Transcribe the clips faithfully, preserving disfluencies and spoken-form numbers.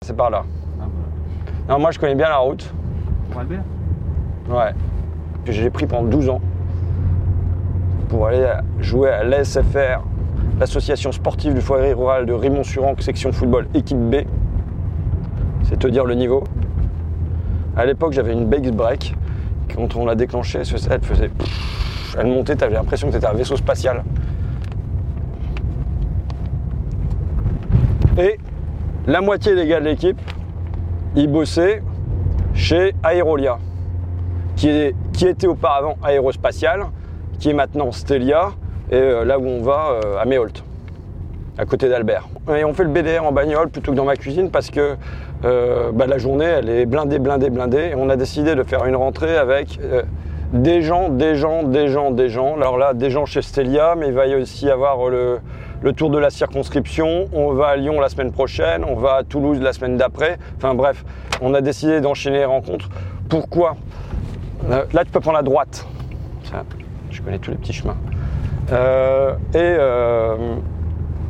C'est par là. Ah, voilà. Non, moi je connais bien la route. Pour Albert? Ouais. Que j'ai pris pendant douze ans pour aller jouer à l'A S F R, l'association sportive du foyer rural de Rimont-sur-Ancre, section football, équipe B. C'est te dire le niveau. À l'époque, j'avais une base break. Quand on l'a déclenchée, elle faisait... Pff, elle montait, t'avais l'impression que t'étais un vaisseau spatial. Et la moitié des gars de l'équipe, ils bossaient chez Aerolia, qui, est, qui était auparavant Aérospatial, qui est maintenant Stelia, et euh, là où on va, euh, à Méholt, à côté d'Albert. Et on fait le B D R en bagnole plutôt que dans ma cuisine parce que euh, bah, la journée, elle est blindée, blindée, blindée. Et on a décidé de faire une rentrée avec euh, des gens, des gens, des gens, des gens. Alors là, des gens chez Stelia, mais il va y aussi avoir le, le tour de la circonscription. On va à Lyon la semaine prochaine, on va à Toulouse la semaine d'après. Enfin bref, on a décidé d'enchaîner les rencontres. Pourquoi ? euh, Là, tu peux prendre la droite. Ça, je connais tous les petits chemins. Euh, et... Euh, Pourquoi ?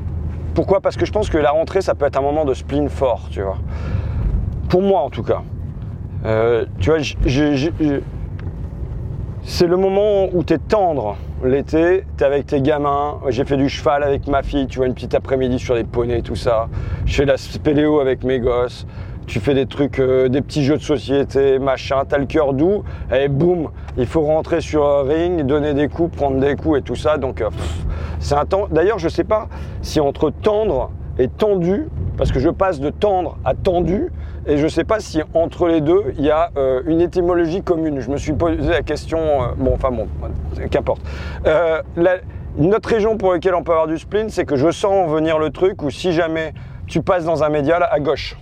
Parce que je pense que la rentrée, ça peut être un moment de spleen fort, tu vois. Pour moi, en tout cas. Euh, tu vois, j', j', j', j', c'est le moment où t'es tendre l'été, t'es avec tes gamins. J'ai fait du cheval avec ma fille, tu vois, une petite après-midi sur des poneys, tout ça. Je fais de la spéléo avec mes gosses. Tu fais des trucs, euh, des petits jeux de société, machin, t'as le cœur doux, et boum, il faut rentrer sur un ring, donner des coups, prendre des coups et tout ça. Donc, euh, pff, c'est un temps. D'ailleurs, je sais pas si entre tendre et tendu, parce que je passe de tendre à tendu, et je sais pas si entre les deux, il y a euh, une étymologie commune. Je me suis posé la question, euh, bon, enfin bon, qu'importe. Euh, la, notre région pour laquelle on peut avoir du spleen, c'est que je sens venir le truc où si jamais tu passes dans un média, là, à gauche,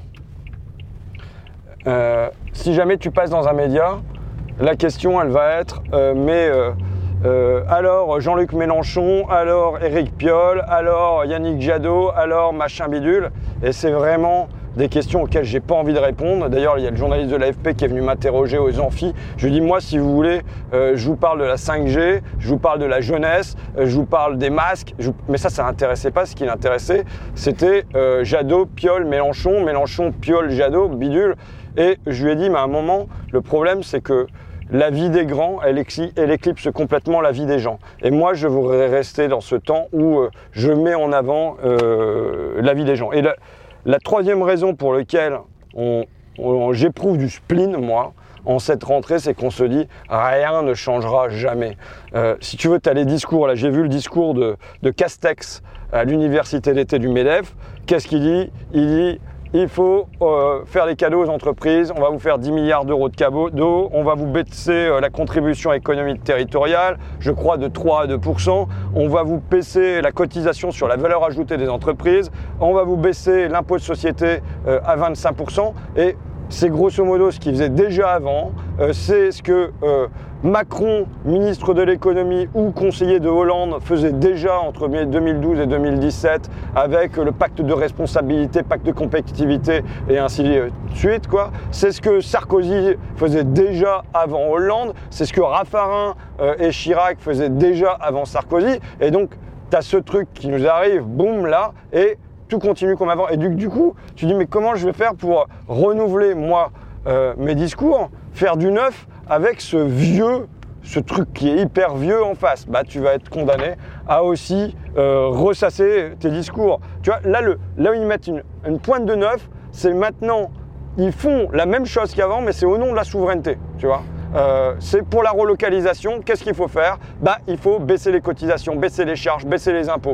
Euh, si jamais tu passes dans un média, la question elle va être euh, mais euh, euh, alors Jean-Luc Mélenchon, alors Éric Piolle, alors Yannick Jadot, alors machin bidule, et c'est vraiment des questions auxquelles j'ai pas envie de répondre. D'ailleurs, il y a le journaliste de l'A F P qui est venu m'interroger aux amphis. Je lui dis, moi, si vous voulez, euh, je vous parle de la cinq G, je vous parle de la jeunesse, euh, je vous parle des masques. Je vous... Mais ça, ça n'intéressait pas. Ce qui l'intéressait, c'était euh, Jadot, Piolle, Mélenchon, Mélenchon, Piolle, Jadot, bidule. Et je lui ai dit, mais à un moment, le problème, c'est que la vie des grands, elle, éclipse, elle éclipse complètement la vie des gens. Et moi, je voudrais rester dans ce temps où euh, je mets en avant euh, la vie des gens. Et la, la troisième raison pour laquelle on, on, j'éprouve du spleen, moi, en cette rentrée, c'est qu'on se dit rien ne changera jamais. Euh, si tu veux, tu as les discours, là j'ai vu le discours de, de Castex à l'université d'été du MEDEF. Qu'est-ce qu'il dit ? Il dit il faut euh, faire des cadeaux aux entreprises, on va vous faire dix milliards d'euros de cadeaux, on va vous baisser euh, la contribution économique territoriale, je crois de trois à deux pour cent, on va vous baisser la cotisation sur la valeur ajoutée des entreprises, on va vous baisser l'impôt de société euh, à vingt-cinq pour cent, et c'est grosso modo ce qu'ils faisaient déjà avant, euh, c'est ce que euh, Macron, ministre de l'économie ou conseiller de Hollande, faisait déjà entre deux mille douze et deux mille dix-sept avec le pacte de responsabilité, pacte de compétitivité et ainsi de suite, quoi. C'est ce que Sarkozy faisait déjà avant Hollande, c'est ce que Raffarin euh, et Chirac faisaient déjà avant Sarkozy, et donc tu as ce truc qui nous arrive, boum, là, et tout continue comme avant. Et du, du coup, tu dis, mais comment je vais faire pour renouveler, moi, euh, mes discours, faire du neuf avec ce vieux, ce truc qui est hyper vieux en face ? Bah, tu vas être condamné à aussi euh, ressasser tes discours. Tu vois, là, le, là où ils mettent une, une pointe de neuf, c'est maintenant, ils font la même chose qu'avant, mais c'est au nom de la souveraineté, tu vois. Euh, c'est pour la relocalisation, qu'est-ce qu'il faut faire ? Bah, il faut baisser les cotisations, baisser les charges, baisser les impôts.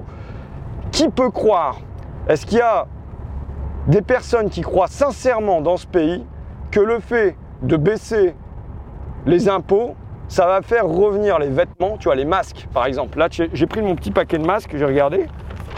Qui peut croire ? Est-ce qu'il y a des personnes qui croient sincèrement dans ce pays que le fait de baisser les impôts, ça va faire revenir les vêtements, tu vois, les masques par exemple. Là, j'ai pris mon petit paquet de masques, j'ai regardé.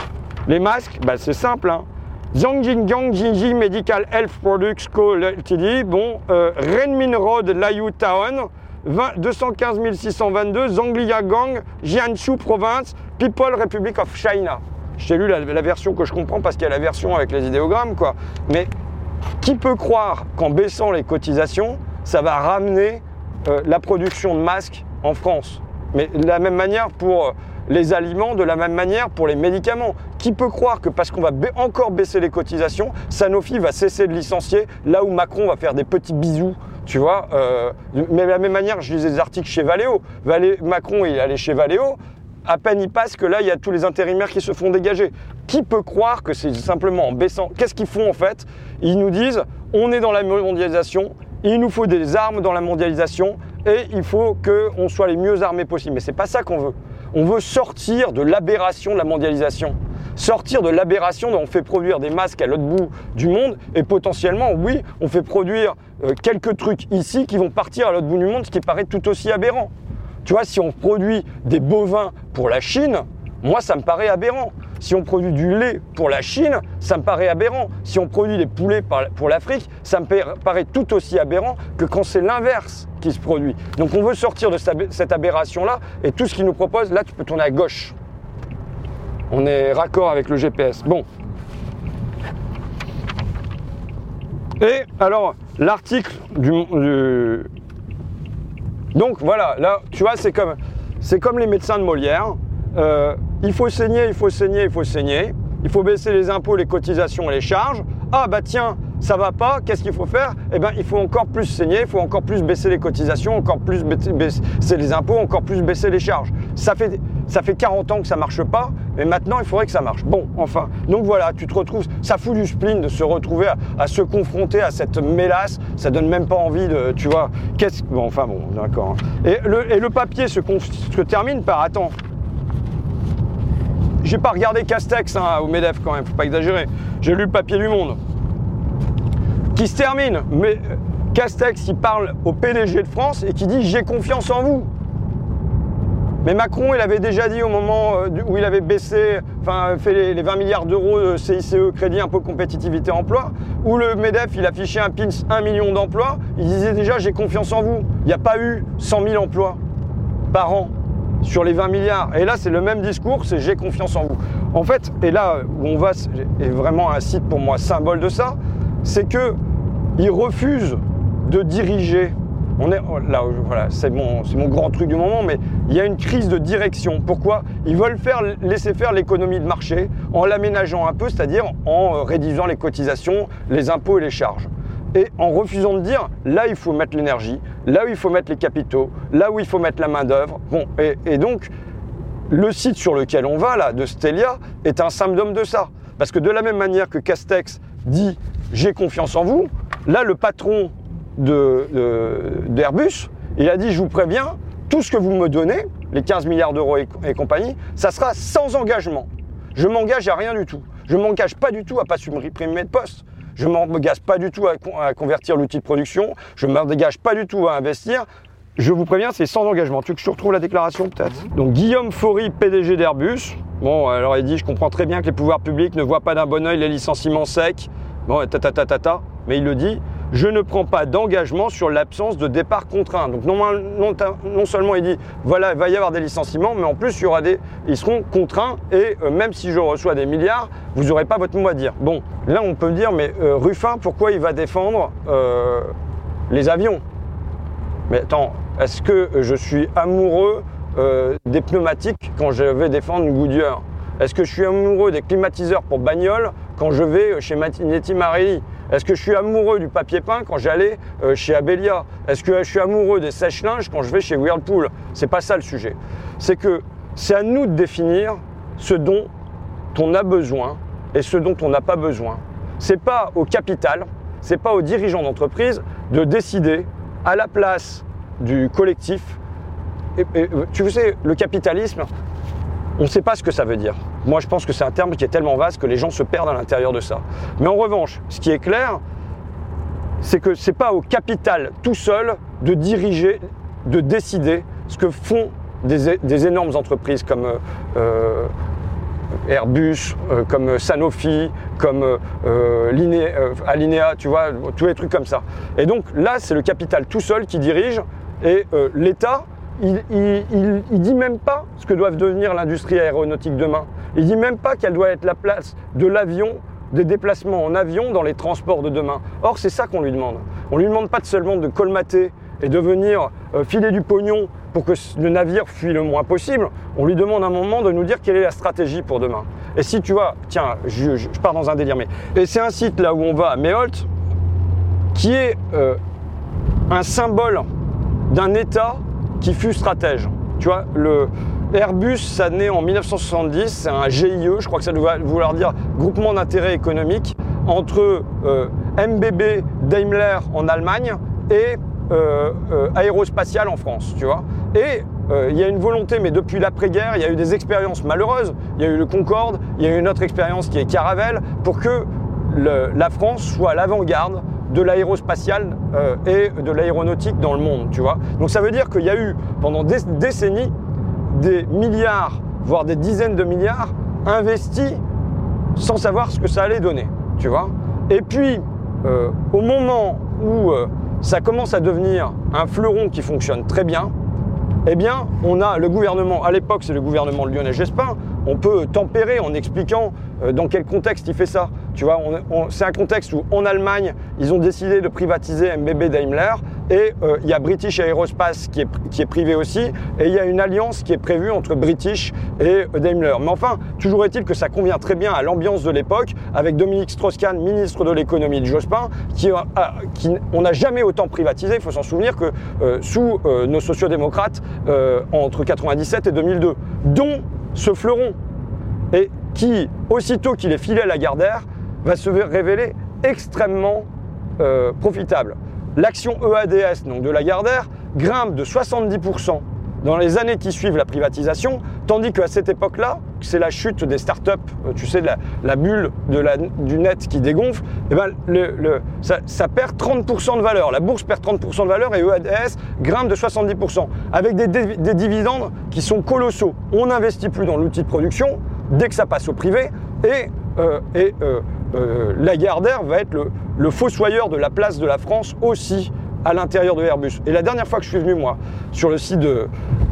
Les masques, bah, c'est simple, hein. Zhongjingyang Jinji Medical Health Products Co. Ltd. Bon, euh, Renmin Road, Layu Town, deux cent quinze mille six cent vingt-deux, Zhongliagang, Jiangsu Province, People Republic of China. Je t'ai lu la, la version que je comprends parce qu'il y a la version avec les idéogrammes, quoi. Mais qui peut croire qu'en baissant les cotisations, ça va ramener euh, la production de masques en France ? Mais de la même manière pour les aliments de la même manière pour les médicaments. Qui peut croire que parce qu'on va ba- encore baisser les cotisations, Sanofi va cesser de licencier là où Macron va faire des petits bisous, tu vois euh, mais de la même manière, je lisais des articles chez Valeo. Valé- Macron, il est allé chez Valeo. À peine il passe que là, il y a tous les intérimaires qui se font dégager. Qui peut croire que c'est simplement en baissant... Qu'est-ce qu'ils font en fait? Ils nous disent, on est dans la mondialisation, il nous faut des armes dans la mondialisation et il faut qu'on soit les mieux armés possibles. Mais c'est pas ça qu'on veut. On veut sortir de l'aberration de la mondialisation. Sortir de l'aberration dont on fait produire des masques à l'autre bout du monde et potentiellement, oui, on fait produire euh, quelques trucs ici qui vont partir à l'autre bout du monde, ce qui paraît tout aussi aberrant. Tu vois, si on produit des bovins pour la Chine, moi, ça me paraît aberrant. Si on produit du lait pour la Chine, ça me paraît aberrant. Si on produit des poulets pour l'Afrique, ça me paraît tout aussi aberrant que quand c'est l'inverse qui se produit. Donc on veut sortir de cette aberration-là et tout ce qu'il nous propose, là, tu peux tourner à gauche. On est raccord avec le G P S. Bon. Et alors, l'article du... du Donc voilà, là, tu vois, c'est comme, c'est comme les médecins de Molière. Euh, il faut saigner, il faut saigner, il faut saigner. Il faut baisser les impôts, les cotisations et les charges. Ah bah tiens, ça va pas, qu'est-ce qu'il faut faire? Eh bien, il faut encore plus saigner, il faut encore plus baisser les cotisations, encore plus baisser les impôts, encore plus baisser les charges. Ça fait, ça fait quarante ans que ça marche pas, mais maintenant, il faudrait que ça marche. Bon, enfin, donc voilà, tu te retrouves, ça fout du spleen de se retrouver à, à se confronter à cette mélasse, ça donne même pas envie de, tu vois, qu'est-ce... Bon, enfin bon, d'accord. Et le, et le papier se, se termine par, attends, j'ai pas regardé Castex hein, au MEDEF quand même, faut pas exagérer. J'ai lu le papier du Monde. Qui se termine, mais Castex il parle au P D G de France et qui dit j'ai confiance en vous. Mais Macron il avait déjà dit au moment où il avait baissé, enfin fait les, les vingt milliards d'euros de C I C E, crédit impôt compétitivité emploi, où le MEDEF il affichait un pins un million d'emplois, il disait déjà j'ai confiance en vous. Il n'y a pas eu cent mille emplois par an sur les vingt milliards. Et là, c'est le même discours, c'est j'ai confiance en vous. En fait, et là où on va, est vraiment un site pour moi symbole de ça, c'est que ils refusent de diriger. On est là, voilà, c'est mon, c'est mon grand truc du moment, mais il y a une crise de direction. Pourquoi? Ils veulent faire, laisser faire l'économie de marché en l'aménageant un peu, c'est-à-dire en réduisant les cotisations, les impôts et les charges. Et en refusant de dire, là, il faut mettre l'énergie, là où il faut mettre les capitaux, là où il faut mettre la main-d'œuvre. Bon, et, et donc, le site sur lequel on va, là, de Stelia, est un symptôme de ça. Parce que de la même manière que Castex dit, j'ai confiance en vous, là, le patron de, de, d'Airbus, il a dit, je vous préviens, tout ce que vous me donnez, les quinze milliards d'euros et, et compagnie, ça sera sans engagement. Je m'engage à rien du tout. Je ne m'engage pas du tout à pas supprimer de postes. Je ne m'engage pas du tout à, à convertir l'outil de production. Je ne m'engage pas du tout à investir. Je vous préviens, c'est sans engagement. Tu veux que je te retrouve la déclaration peut-être? Donc Guillaume Faury, P D G d'Airbus. Bon, alors il dit, je comprends très bien que les pouvoirs publics ne voient pas d'un bon oeil les licenciements secs. Bon, ta ta ta ta ta. Mais il le dit, je ne prends pas d'engagement sur l'absence de départ contraint. Donc non, non, non seulement il dit, voilà, il va y avoir des licenciements, mais en plus il y aura des, ils seront contraints et euh, même si je reçois des milliards, vous n'aurez pas votre mot à dire. Bon, là on peut me dire, mais euh, Ruffin, pourquoi il va défendre euh, les avions? Mais attends, est-ce que je suis amoureux euh, des pneumatiques quand je vais défendre une Goodyear? Est-ce que je suis amoureux des climatiseurs pour bagnole quand je vais chez Matignetti Marelli? Est-ce que je suis amoureux du papier peint quand j'allais euh, chez Abelia? Est-ce que je suis amoureux des sèche-linges quand je vais chez Whirlpool? C'est pas ça le sujet. C'est que c'est à nous de définir ce dont on a besoin et ce dont on n'a pas besoin. C'est pas au capital, c'est pas aux dirigeants d'entreprise de décider à la place du collectif. Et, et, tu sais, le capitalisme, on ne sait pas ce que ça veut dire. Moi, je pense que c'est un terme qui est tellement vaste que les gens se perdent à l'intérieur de ça. Mais en revanche, ce qui est clair, c'est que ce n'est pas au capital tout seul de diriger, de décider ce que font des, des énormes entreprises comme euh, Airbus, euh, comme Sanofi, comme euh, Linea, euh, Alinea, tu vois, tous les trucs comme ça. Et donc là, c'est le capital tout seul qui dirige et euh, l'État, Il, il, il, il dit même pas ce que doit devenir l'industrie aéronautique demain. Il dit même pas quelle doit être la place de l'avion, des déplacements en avion dans les transports de demain. Or, c'est ça qu'on lui demande. On lui demande pas seulement de colmater et de venir euh, filer du pognon pour que le navire fuit le moins possible, on lui demande à un moment de nous dire quelle est la stratégie pour demain. Et si tu vois, tiens, je, je, je pars dans un délire, mais et c'est un site là où on va à Méholt, qui est euh, un symbole d'un État qui fut stratège. Tu vois, le Airbus, ça naît en mille neuf cent soixante-dix, c'est un G I E, je crois que ça doit vouloir dire groupement d'intérêt économique, entre euh, M B B Daimler en Allemagne et euh, euh, Aérospatiale en France, tu vois. Et euh, il y a une volonté, mais depuis l'après-guerre, il y a eu des expériences malheureuses. Il y a eu le Concorde, il y a eu une autre expérience qui est Caravelle, pour que le, la France soit à l'avant-garde de l'aérospatiale euh, et de l'aéronautique dans le monde, tu vois. Donc ça veut dire qu'il y a eu, pendant des décennies, des milliards, voire des dizaines de milliards investis sans savoir ce que ça allait donner, tu vois. Et puis, euh, au moment où euh, ça commence à devenir un fleuron qui fonctionne très bien, eh bien, on a le gouvernement, à l'époque c'est le gouvernement de Lionel Jospin, on peut tempérer en expliquant euh, dans quel contexte il fait ça. Tu vois, on, on, c'est un contexte où en Allemagne, ils ont décidé de privatiser M B B Daimler et euh, il y a British Aerospace qui est, qui est privé aussi et il y a une alliance qui est prévue entre British et euh, Daimler. Mais enfin, toujours est-il que ça convient très bien à l'ambiance de l'époque avec Dominique Strauss-Kahn, ministre de l'économie de Jospin, qui, a, qui on n'a jamais autant privatisé. Il faut s'en souvenir que euh, sous euh, nos sociodémocrates euh, entre quatre-vingt-dix-sept et deux mille deux, dont ce fleuron, et qui, aussitôt qu'il est filé à Lagardère, va se révéler extrêmement euh, profitable. L'action E A D S, donc de Lagardère, grimpe de soixante-dix pour cent dans les années qui suivent la privatisation, tandis qu'à cette époque-là, c'est la chute des startups, tu sais, la, la bulle de la, du net qui dégonfle, et ben le, le, ça, ça perd trente pour cent de valeur. La bourse perd trente pour cent de valeur et E A D S grimpe de soixante-dix pour cent, avec des, des, des dividendes qui sont colossaux. On n'investit plus dans l'outil de production dès que ça passe au privé, et, euh, et euh, euh, Lagardère va être le, le fossoyeur de la place de la France aussi à l'intérieur de Airbus. Et la dernière fois que je suis venu, moi, sur le site de,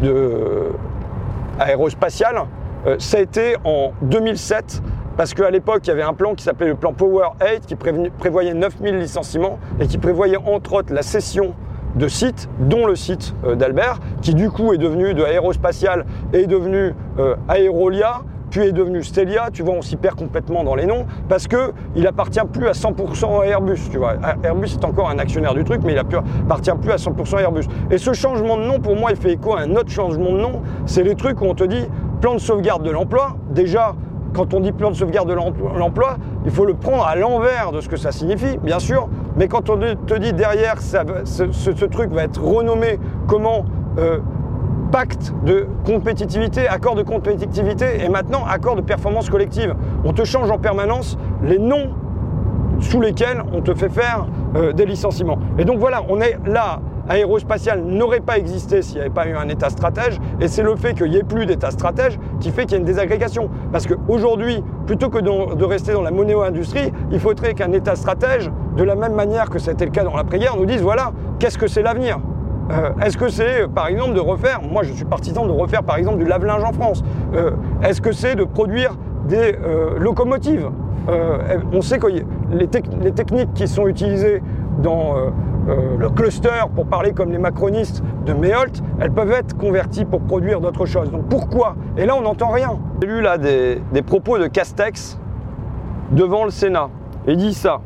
de Aérospatiale, euh, ça a été en deux mille sept, parce qu'à l'époque, il y avait un plan qui s'appelait le plan Power huit, qui prévenu, prévoyait neuf mille licenciements et qui prévoyait entre autres la cession de sites, dont le site euh, d'Albert, qui du coup est devenu de Aérospatiale, est devenu euh, Aerolia, puis est devenu Stelia. Tu vois, on s'y perd complètement dans les noms, parce qu'il appartient plus à cent pour cent à Airbus, tu vois. Airbus est encore un actionnaire du truc, mais il appartient plus à cent pour cent à Airbus. Et ce changement de nom, pour moi, il fait écho à un autre changement de nom, c'est les trucs où on te dit plan de sauvegarde de l'emploi. Déjà, quand on dit plan de sauvegarde de l'emploi, il faut le prendre à l'envers de ce que ça signifie, bien sûr, mais quand on te dit derrière, ça, ce, ce, ce truc va être renommé comment euh, pacte de compétitivité, accord de compétitivité et maintenant accord de performance collective. On te change en permanence les noms sous lesquels on te fait faire euh, des licenciements. Et donc voilà, on est là. Aérospatiale n'aurait pas existé s'il n'y avait pas eu un État stratège, et c'est le fait qu'il n'y ait plus d'État stratège qui fait qu'il y a une désagrégation. Parce qu'aujourd'hui, plutôt que de, de rester dans la monéo-industrie, il faudrait qu'un État stratège, de la même manière que c'était le cas dans l'après-guerre, nous dise voilà, qu'est-ce que c'est l'avenir ? Euh, est-ce que c'est, par exemple, de refaire, moi je suis partisan de refaire par exemple du lave-linge en France, euh, est-ce que c'est de produire des euh, locomotives ? euh, On sait que les, tec- les techniques qui sont utilisées dans euh, euh, le cluster, pour parler comme les macronistes de Méholt, elles peuvent être converties pour produire d'autres choses. Donc pourquoi ? Et là on n'entend rien. J'ai lu là des, des propos de Castex devant le Sénat. Il dit ça.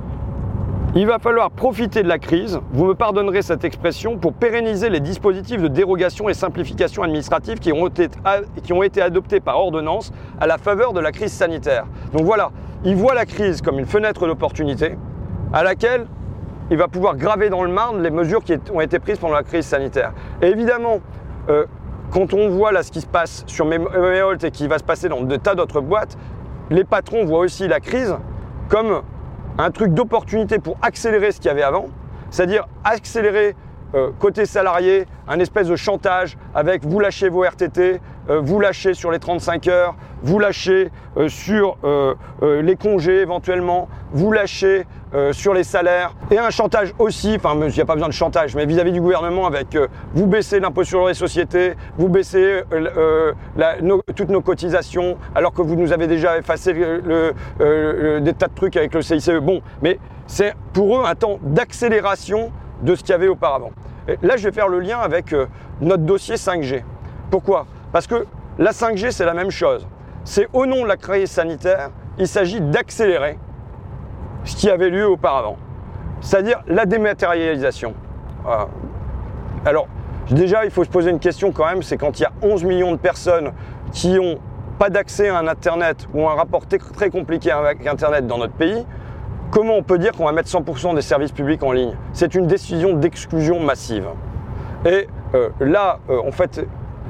Il va falloir profiter de la crise, vous me pardonnerez cette expression, pour pérenniser les dispositifs de dérogation et simplification administrative qui ont été, qui ont été adoptés par ordonnance à la faveur de la crise sanitaire. Donc voilà, il voit la crise comme une fenêtre d'opportunité à laquelle il va pouvoir graver dans le marbre les mesures qui ont été prises pendant la crise sanitaire. Et évidemment, euh, quand on voit là ce qui se passe sur Méholt et qui va se passer dans de tas d'autres boîtes, les patrons voient aussi la crise comme un truc d'opportunité pour accélérer ce qu'il y avait avant, c'est-à-dire accélérer euh, côté salarié, un espèce de chantage avec vous lâchez vos R T T, euh, vous lâchez sur les trente-cinq heures, vous lâchez euh, sur euh, euh, les congés éventuellement, vous lâchez euh, sur les salaires, et un chantage aussi, enfin il n'y a pas besoin de chantage, mais vis-à-vis du gouvernement avec euh, vous baissez l'impôt sur les sociétés, vous baissez euh, euh, la, nos, toutes nos cotisations, alors que vous nous avez déjà effacé le, le, euh, des tas de trucs avec le C I C E. Bon, mais c'est pour eux un temps d'accélération de ce qu'il y avait auparavant. Et là, je vais faire le lien avec euh, notre dossier cinq G. Pourquoi ? Parce que la cinq G, c'est la même chose. C'est au nom de la crise sanitaire, il s'agit d'accélérer ce qui avait lieu auparavant. C'est-à-dire la dématérialisation. Voilà. Alors, déjà, il faut se poser une question quand même, c'est quand il y a onze millions de personnes qui n'ont pas d'accès à un Internet ou un rapport très compliqué avec Internet dans notre pays, comment on peut dire qu'on va mettre cent pour cent des services publics en ligne ? C'est une décision d'exclusion massive. Et euh, là, euh, en fait,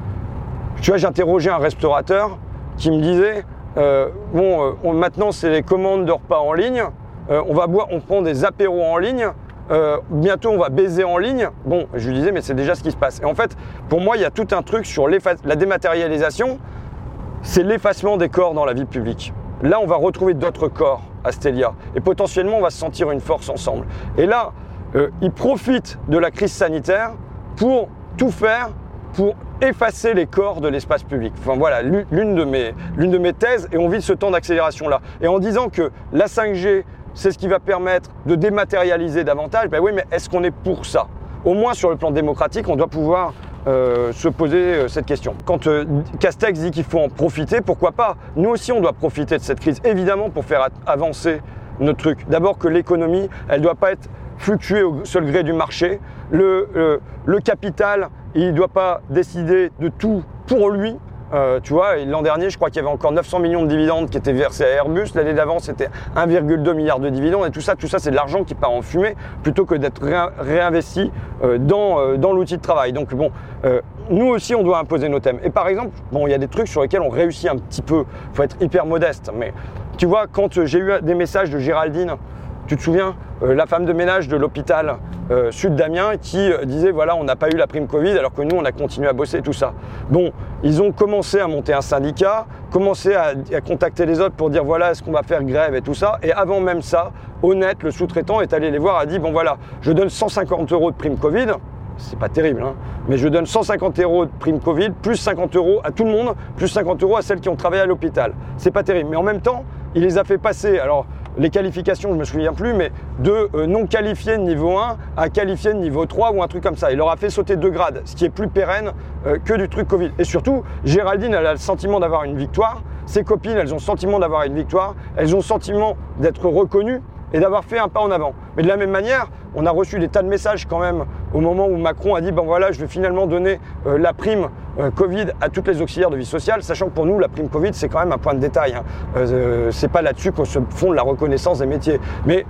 tu vois, j'interrogeais un restaurateur qui me disait euh, bon, euh, on, maintenant c'est les commandes de repas en ligne, euh, on va boire, on prend des apéros en ligne, euh, bientôt on va baiser en ligne. Bon, je lui disais mais c'est déjà ce qui se passe. Et en fait, pour moi, il y a tout un truc sur la dématérialisation, c'est l'effacement des corps dans la vie publique. Là, on va retrouver d'autres corps à Stelia et potentiellement on va se sentir une force ensemble. Et là, euh, ils profitent de la crise sanitaire pour tout faire pour effacer les corps de l'espace public. Enfin voilà, l'une de mes, l'une de mes thèses, et on vit ce temps d'accélération-là. Et en disant que la cinq G, c'est ce qui va permettre de dématérialiser davantage, ben oui, mais est-ce qu'on est pour ça ? Au moins sur le plan démocratique, on doit pouvoir euh, se poser euh, cette question. Quand euh, Castex dit qu'il faut en profiter, pourquoi pas ? Nous aussi, on doit profiter de cette crise, évidemment, pour faire avancer notre truc. D'abord que l'économie, elle ne doit pas être fluctuer au seul gré du marché. Le, euh, le capital, il ne doit pas décider de tout pour lui. Euh, tu vois, l'an dernier, je crois qu'il y avait encore neuf cents millions de dividendes qui étaient versés à Airbus. L'année d'avant, c'était un virgule deux milliard de dividendes. Et tout ça, tout ça, c'est de l'argent qui part en fumée plutôt que d'être ré réinvesti euh, dans, euh, dans l'outil de travail. Donc bon, euh, nous aussi, on doit imposer nos thèmes. Et par exemple, bon, il y a des trucs sur lesquels on réussit un petit peu. Il faut être hyper modeste. Mais tu vois, quand j'ai eu des messages de Géraldine, tu te souviens, euh, la femme de ménage de l'hôpital euh, Sud d'Amiens qui euh, disait voilà, on n'a pas eu la prime Covid alors que nous on a continué à bosser tout ça. Bon, ils ont commencé à monter un syndicat, commencé à, à contacter les autres pour dire voilà, est-ce qu'on va faire grève et tout ça. Et avant même ça, Honnête, le sous-traitant, est allé les voir, a dit bon voilà, je donne cent cinquante euros de prime Covid. C'est pas terrible, hein, mais je donne cent cinquante euros de prime Covid, plus cinquante euros à tout le monde, plus cinquante euros à celles qui ont travaillé à l'hôpital. C'est pas terrible, mais en même temps, il les a fait passer, alors les qualifications, je me souviens plus, mais de euh, non qualifié de niveau un à qualifié de niveau trois ou un truc comme ça. Il leur a fait sauter deux grades, ce qui est plus pérenne euh, que du truc Covid. Et surtout, Géraldine, elle a le sentiment d'avoir une victoire, ses copines, elles ont le sentiment d'avoir une victoire, elles ont le sentiment d'être reconnues et d'avoir fait un pas en avant. Mais de la même manière, on a reçu des tas de messages quand même au moment où Macron a dit ben voilà, je vais finalement donner euh, la prime euh, Covid à toutes les auxiliaires de vie sociale, sachant que pour nous, la prime Covid, c'est quand même un point de détail. Hein. Euh, c'est pas là-dessus qu'on se fonde la reconnaissance des métiers. Mais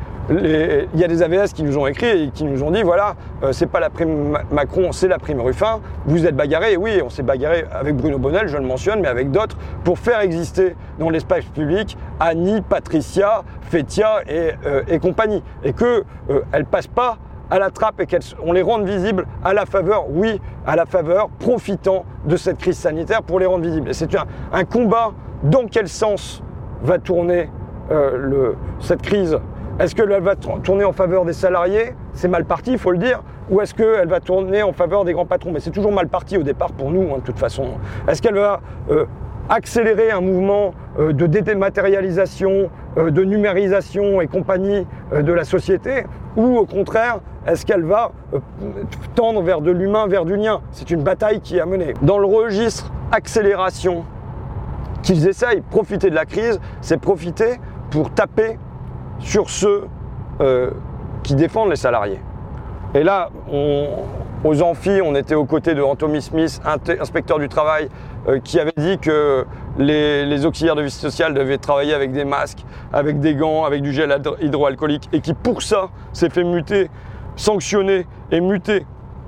il y a des A V S qui nous ont écrit et qui nous ont dit voilà, euh, c'est pas la prime Macron, c'est la prime Ruffin. Vous êtes bagarrés, et oui, on s'est bagarré avec Bruno Bonnel, je le mentionne, mais avec d'autres, pour faire exister dans l'espace public Annie, Patricia, Fétia et, euh, et compagnie. Et que euh, elles passent pas à la trappe et qu'on les rende visibles à la faveur, oui, à la faveur, profitant de cette crise sanitaire pour les rendre visibles. Et c'est un, un combat. Dans quel sens va tourner euh, le, cette crise ? Est-ce qu'elle va tourner en faveur des salariés ? C'est mal parti, il faut le dire. Ou est-ce qu'elle va tourner en faveur des grands patrons ? Mais c'est toujours mal parti au départ pour nous, hein, de toute façon. Est-ce qu'elle va euh, accélérer un mouvement euh, de dématérialisation, euh, de numérisation et compagnie euh, de la société ? Ou au contraire, est-ce qu'elle va euh, tendre vers de l'humain, vers du lien ? C'est une bataille qui est à mener. Dans le registre accélération qu'ils essayent, profiter de la crise, c'est profiter pour taper sur ceux euh, qui défendent les salariés. Et là, on, aux amphis, on était aux côtés de Anthony Smith, inspecteur du travail, euh, qui avait dit que les, les auxiliaires de vie sociale devaient travailler avec des masques, avec des gants, avec du gel hydroalcoolique, et qui pour ça s'est fait muter, sanctionner et muter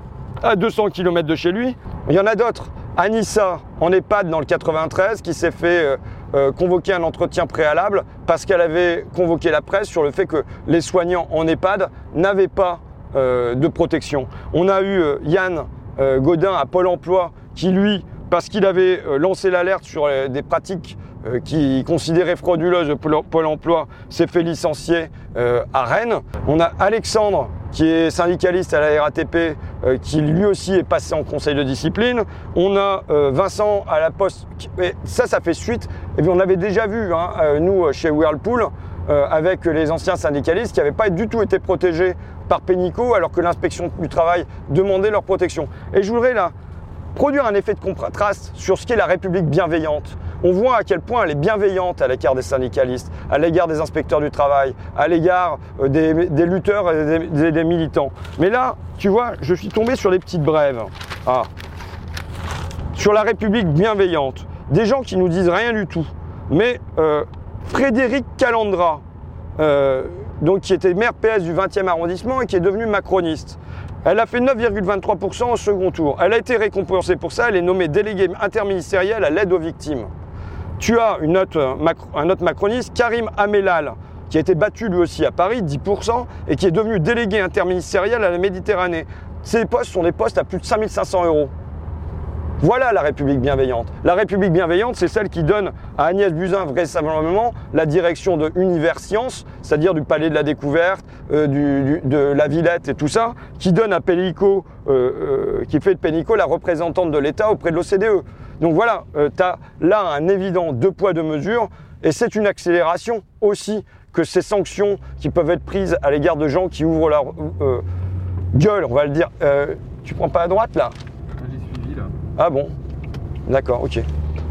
à deux cents kilomètres de chez lui. Il y en a d'autres. Anissa, en EHPAD dans le quatre-vingt-treize, qui s'est fait euh, euh, convoquer un entretien préalable parce qu'elle avait convoqué la presse sur le fait que les soignants en EHPAD n'avaient pas euh, de protection. On a eu euh, Yann euh, Godin à Pôle emploi qui, lui, parce qu'il avait euh, lancé l'alerte sur euh, des pratiques euh, qu'il considérait frauduleuses de Pôle emploi, s'est fait licencier euh, à Rennes. On a Alexandre, qui est syndicaliste à la R A T P, euh, qui lui aussi est passé en conseil de discipline. On a euh, Vincent à la Poste, qui, et ça, ça fait suite. Et puis on avait déjà vu, hein, euh, nous, chez Whirlpool, euh, avec les anciens syndicalistes qui n'avaient pas du tout été protégés par Pénicaud, alors que l'inspection du travail demandait leur protection. Et je voudrais là produire un effet de contraste sur ce qu'est la République bienveillante. On voit à quel point elle est bienveillante à l'égard des syndicalistes, à l'égard des inspecteurs du travail, à l'égard des, des lutteurs et des, des, des militants. Mais là, tu vois, je suis tombé sur des petites brèves. Ah. Sur la République bienveillante. Des gens qui nous disent rien du tout. Mais euh, Frédéric Calandra, euh, donc qui était maire P S du vingtième arrondissement et qui est devenu macroniste. Elle a fait neuf virgule vingt-trois pour cent au second tour. Elle a été récompensée pour ça. Elle est nommée déléguée interministérielle à l'aide aux victimes. Tu as une autre, un autre macroniste, Karim Amelal, qui a été battu lui aussi à Paris, dix pour cent, et qui est devenu délégué interministériel à la Méditerranée. Ces postes sont des postes à plus de cinq mille cinq cents euros. Voilà la République bienveillante. La République bienveillante, c'est celle qui donne à Agnès Buzyn vraisemblablement la direction de Univers Science, c'est-à-dire du Palais de la Découverte, euh, du, du, de la Villette et tout ça, qui donne à Pénicaud, euh, euh, qui fait de Pénicaud la représentante de l'État auprès de l'O C D E. Donc voilà, euh, tu as là un évident deux poids deux mesures, et c'est une accélération aussi que ces sanctions qui peuvent être prises à l'égard de gens qui ouvrent leur euh, gueule, on va le dire. Euh, tu prends pas à droite là ? J'ai suivi là. Ah bon, d'accord, ok.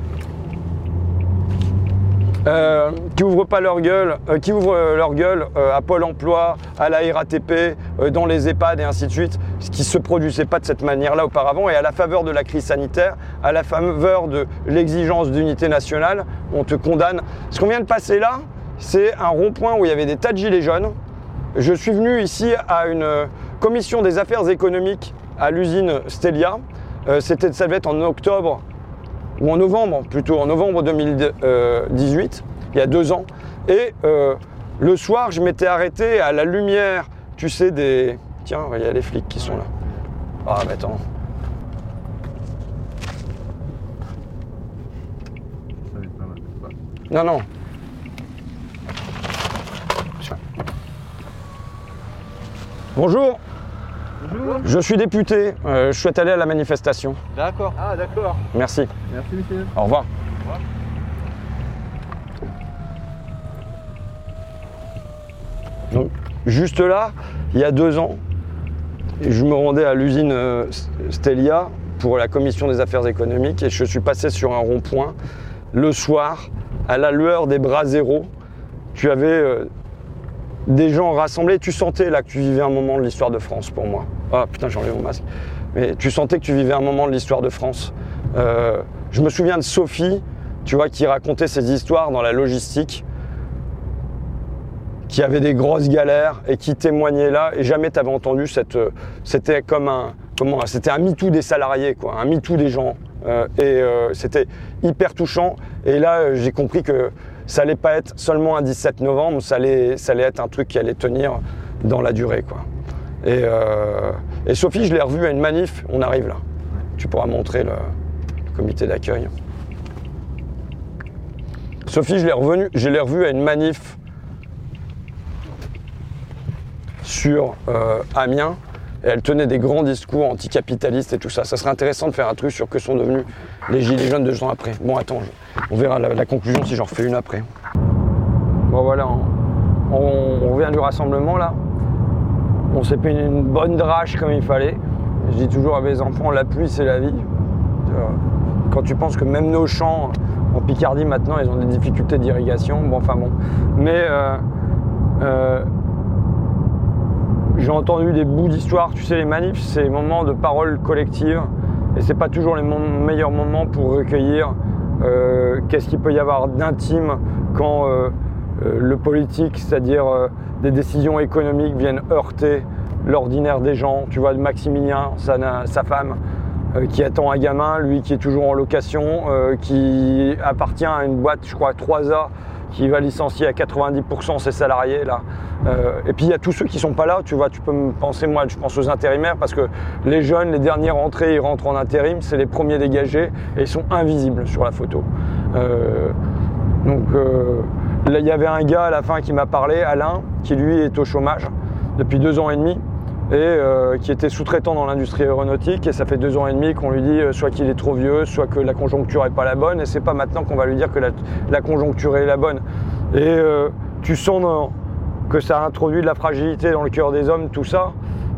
Euh, qui ouvrent pas leur gueule, euh, qui ouvrent euh, leur gueule euh, à Pôle Emploi, à la R A T P, euh, dans les EHPAD et ainsi de suite, ce qui se produisait pas de cette manière-là auparavant. Et à la faveur de la crise sanitaire, à la faveur de l'exigence d'unité nationale, on te condamne. Ce qu'on vient de passer là, c'est un rond-point où il y avait des tas de gilets jaunes. Je suis venu ici à une commission des affaires économiques à l'usine Stelia. Euh, c'était, ça devait être en octobre, ou en novembre plutôt, en novembre deux mille dix-huit, il y a deux ans. Et euh, le soir, je m'étais arrêté à la lumière, tu sais, des... Tiens, il y a les flics qui sont là. Ah, mais attends. Non, non. Bonjour. Bonjour. Je suis député, euh, je souhaite aller à la manifestation. D'accord. Ah, d'accord. Merci. Merci, monsieur. Au revoir. Au revoir. Donc, juste là, il y a deux ans, je me rendais à l'usine euh, Stelia pour la commission des affaires économiques et je suis passé sur un rond-point le soir, à la lueur des bras zéro. Tu avais euh, des gens rassemblés, tu sentais là que tu vivais un moment de l'histoire de France pour moi. Ah putain, j'ai enlevé mon masque. Mais tu sentais que tu vivais un moment de l'histoire de France. Euh, je me souviens de Sophie, tu vois, qui racontait ses histoires dans la logistique, qui avait des grosses galères et qui témoignait là, et jamais tu avais entendu cette... C'était comme un... Comment, c'était un MeToo des salariés, quoi, un MeToo des gens. Euh, et euh, c'était hyper touchant. Et là, j'ai compris que ça allait pas être seulement un dix-sept novembre, ça allait, ça allait être un truc qui allait tenir dans la durée, quoi. Et, euh, et Sophie, je l'ai revue à une manif, on arrive là. Tu pourras montrer le, le comité d'accueil. Sophie, je l'ai revue, je l'ai revue à une manif sur euh, Amiens, et elle tenait des grands discours anticapitalistes et tout ça. Ça serait intéressant de faire un truc sur que sont devenus les gilets jaunes deux ans après. Bon, attends, je, on verra la, la conclusion si j'en refais une après. Bon, voilà, on, on, on revient du rassemblement là. On s'est pris une bonne drache comme il fallait. Je dis toujours à mes enfants, la pluie c'est la vie. Quand tu penses que même nos champs en Picardie maintenant, ils ont des difficultés d'irrigation, bon, enfin bon. Mais euh, euh, j'ai entendu des bouts d'histoire, tu sais, les manifs, c'est des moments de parole collective et c'est pas toujours les mom- meilleurs moments pour recueillir euh, qu'est-ce qu'il peut y avoir d'intime quand euh, euh, le politique, c'est-à-dire euh, des décisions économiques viennent heurter l'ordinaire des gens. Tu vois, Maximilien, sa, sa femme, euh, qui attend un gamin, lui qui est toujours en location, euh, qui appartient à une boîte, je crois, trois A, qui va licencier à quatre-vingt-dix pour cent ses salariés là. Euh, et puis il y a tous ceux qui sont pas là, tu vois, tu peux me penser, moi je pense aux intérimaires parce que les jeunes, les derniers rentrés, ils rentrent en intérim, c'est les premiers dégagés et ils sont invisibles sur la photo. Euh, donc euh, là il y avait un gars à la fin qui m'a parlé, Alain, qui lui est au chômage depuis deux ans et demi et euh, qui était sous-traitant dans l'industrie aéronautique et ça fait deux ans et demi qu'on lui dit euh, soit qu'il est trop vieux, soit que la conjoncture est pas la bonne et c'est pas maintenant qu'on va lui dire que la, la conjoncture est la bonne. Et euh, tu sens dans, que ça introduit de la fragilité dans le cœur des hommes, tout ça.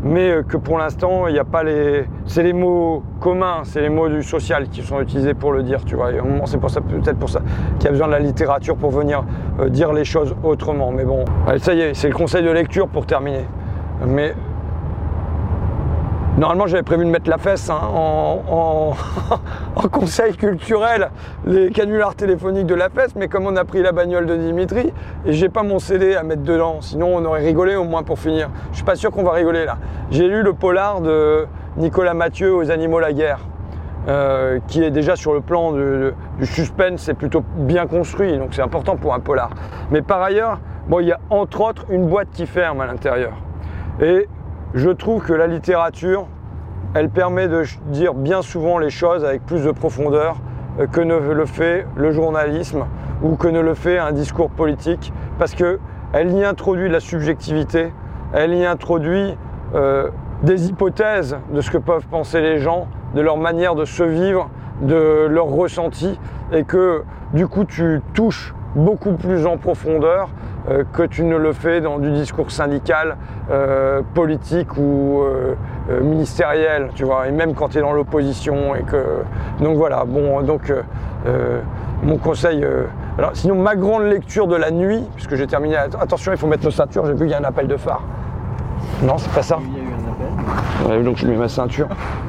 mais euh, que pour l'instant, il n'y a pas les... C'est les mots communs, c'est les mots du social qui sont utilisés pour le dire, tu vois. Et à un moment, c'est pour ça, peut-être pour ça qu'il y a besoin de la littérature pour venir euh, dire les choses autrement. Mais bon, allez, ça y est, c'est le conseil de lecture pour terminer. Mais normalement, j'avais prévu de mettre la fesse hein, en, en, en conseil culturel, les canulars téléphoniques de la fesse, mais comme on a pris la bagnole de Dimitri, et j'ai pas mon C D à mettre dedans, sinon on aurait rigolé au moins pour finir. Je suis pas sûr qu'on va rigoler là. J'ai lu le polar de Nicolas Mathieu, Aux animaux la guerre, euh, qui est déjà sur le plan de, de, du suspense, c'est plutôt bien construit, donc c'est important pour un polar. Mais par ailleurs, bon, il y a entre autres une boîte qui ferme à l'intérieur. Et je trouve que la littérature, elle permet de dire bien souvent les choses avec plus de profondeur que ne le fait le journalisme ou que ne le fait un discours politique, parce qu'elle y introduit de la subjectivité, elle y introduit euh, des hypothèses de ce que peuvent penser les gens, de leur manière de se vivre, de leur ressenti, et que du coup tu touches beaucoup plus en profondeur euh, que tu ne le fais dans du discours syndical, euh, politique ou euh, euh, ministériel, tu vois, et même quand tu es dans l'opposition et que... Donc voilà, bon, donc euh, euh, mon conseil... Euh, alors sinon, ma grande lecture de la nuit, puisque j'ai terminé... Attention, il faut mettre nos ceintures, j'ai vu qu'il y a un appel de phare. Non, c'est pas ça. Il y a eu un appel. Ouais, donc je mets ma ceinture.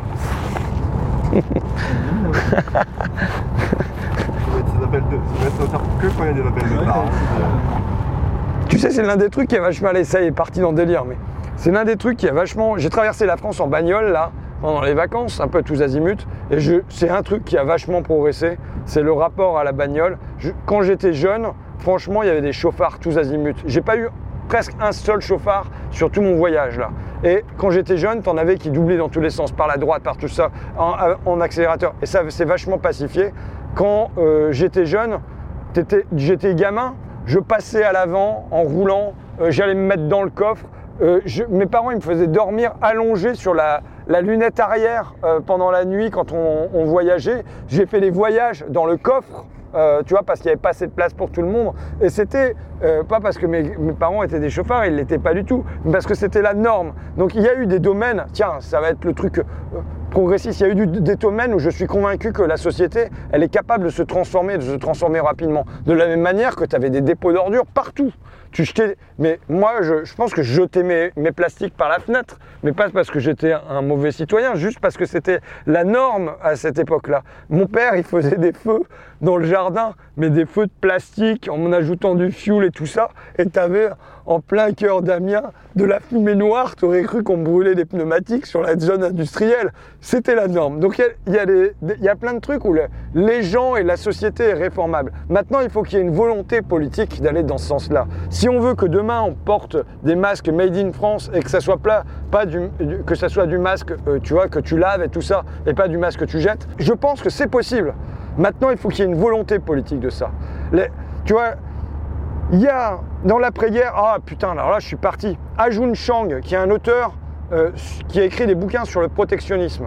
De, ça va que quand il y a des appels de phare. Tu sais, c'est l'un des trucs qui est vachement... Allez, ça y est, parti dans le délire, mais c'est l'un des trucs qui est vachement... J'ai traversé la France en bagnole, là, pendant les vacances, un peu tous azimuts, et je... c'est un truc qui a vachement progressé, c'est le rapport à la bagnole. Je... Quand j'étais jeune, franchement, il y avait des chauffards tous azimuts. J'ai pas eu presque un seul chauffard sur tout mon voyage, là. Et quand j'étais jeune, t'en avais qui doublaient dans tous les sens, par la droite, par tout ça, en, en accélérateur. Et ça, c'est vachement pacifié. Quand euh, j'étais jeune, j'étais gamin, je passais à l'avant en roulant, euh, j'allais me mettre dans le coffre. Euh, je, mes parents ils me faisaient dormir allongé sur la, la lunette arrière euh, pendant la nuit quand on, on voyageait. J'ai fait des voyages dans le coffre, euh, tu vois, parce qu'il n'y avait pas assez de place pour tout le monde. Et c'était euh, pas parce que mes, mes parents étaient des chauffards, ils ne l'étaient pas du tout, mais parce que c'était la norme. Donc il y a eu des domaines, tiens, ça va être le truc... Euh, progressiste. Il y a eu du, des domaines où je suis convaincu que la société, elle est capable de se transformer, de se transformer rapidement. De la même manière que tu avais des dépôts d'ordures partout. Tu jetais, mais moi, je, je pense que je jetais mes, mes plastiques par la fenêtre, mais pas parce que j'étais un mauvais citoyen, juste parce que c'était la norme à cette époque-là. Mon père, il faisait des feux dans le jardin, mais des feux de plastique en ajoutant du fioul et tout ça, et tu avais en plein cœur d'Amiens de la fumée noire, tu aurais cru qu'on brûlait des pneumatiques sur la zone industrielle. C'était la norme. Donc il y, y, y a plein de trucs où le, les gens et la société est réformable. Maintenant, il faut qu'il y ait une volonté politique d'aller dans ce sens-là. Si on veut que demain on porte des masques made in France et que ça soit plat, pas du, que ça soit du masque, euh, tu vois, que tu laves et tout ça, et pas du masque que tu jettes, je pense que c'est possible. Maintenant, il faut qu'il y ait une volonté politique de ça. Les, tu vois, il y a dans l'après-guerre, ah putain, alors là je suis parti, Ajun Chang, qui est un auteur euh, qui a écrit des bouquins sur le protectionnisme.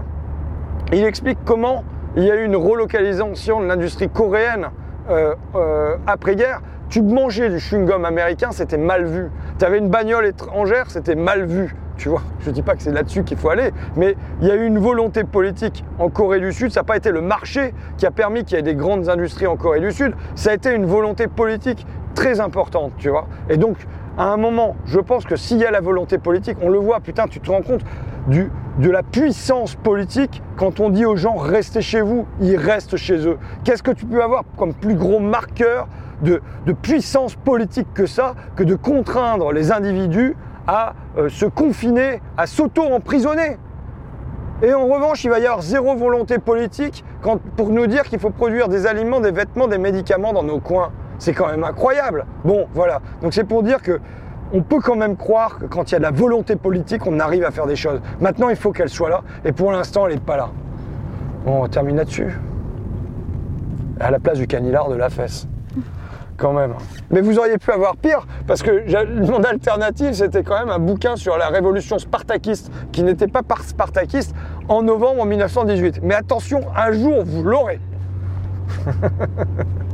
Il explique comment il y a eu une relocalisation de l'industrie coréenne euh, euh, après-guerre. Tu mangeais du chewing-gum américain, c'était mal vu. Tu avais une bagnole étrangère, c'était mal vu. Tu vois, je ne dis pas que c'est là-dessus qu'il faut aller, mais il y a eu une volonté politique en Corée du Sud. Ça n'a pas été le marché qui a permis qu'il y ait des grandes industries en Corée du Sud. Ça a été une volonté politique très importante, tu vois. Et donc, à un moment, je pense que s'il y a la volonté politique, on le voit, putain, tu te rends compte du, de la puissance politique quand on dit aux gens « restez chez vous », ils restent chez eux. Qu'est-ce que tu peux avoir comme plus gros marqueur de, de puissance politique que ça, que de contraindre les individus à euh, se confiner, à s'auto-emprisonner. Et en revanche, il va y avoir zéro volonté politique quand, pour nous dire qu'il faut produire des aliments, des vêtements, des médicaments dans nos coins. C'est quand même incroyable. Bon, voilà. Donc c'est pour dire que on peut quand même croire que quand il y a de la volonté politique, on arrive à faire des choses. Maintenant, il faut qu'elle soit là. Et pour l'instant, elle n'est pas là. Bon, on termine là-dessus. À la place du canular de la fesse. Quand même. Mais vous auriez pu avoir pire, parce que mon alternative, c'était quand même un bouquin sur la révolution spartakiste, qui n'était pas par spartakiste, en novembre mille neuf cent dix-huit. Mais attention, un jour, vous l'aurez.